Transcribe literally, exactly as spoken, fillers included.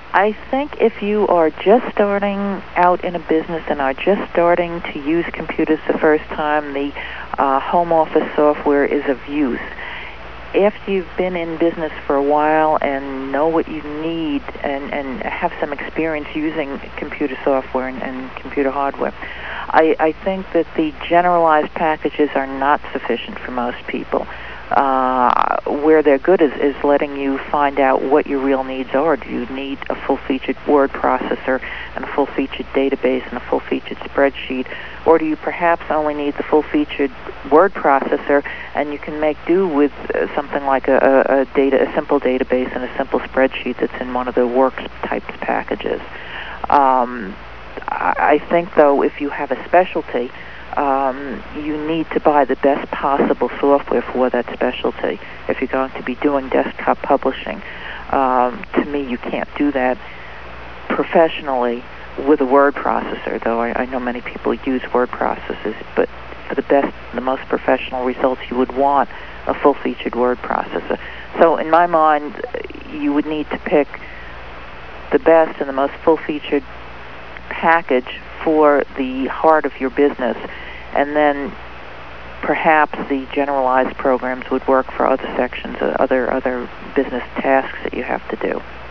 I think if you are just starting out in a business and are just starting to use computers the first time, the uh, home office software is of use. After you've been in business for a while and know what you need and, and have some experience using computer software and, and computer hardware, I, I think that the generalized packages are not sufficient for most people. Uh, where they're good is, is letting you find out what your real needs are. Do you need a full-featured word processor and a full-featured database and a full-featured spreadsheet? Or do you perhaps only need the full-featured word processor and you can make do with uh, something like a, a, a, data, a simple database and a simple spreadsheet that's in one of the works types packages? Um, I, I think, though, if you have a specialty, Um, you need to buy the best possible software for that specialty. If you're going to be doing desktop publishing, um, to me, you can't do that professionally with a word processor, though I, I know many people use word processors, but for the best, the most professional results, you would want a full-featured word processor. So in my mind, you would need to pick the best and the most full-featured package for the heart of your business, and then perhaps the generalized programs would work for other sections, uh, other other business tasks that you have to do.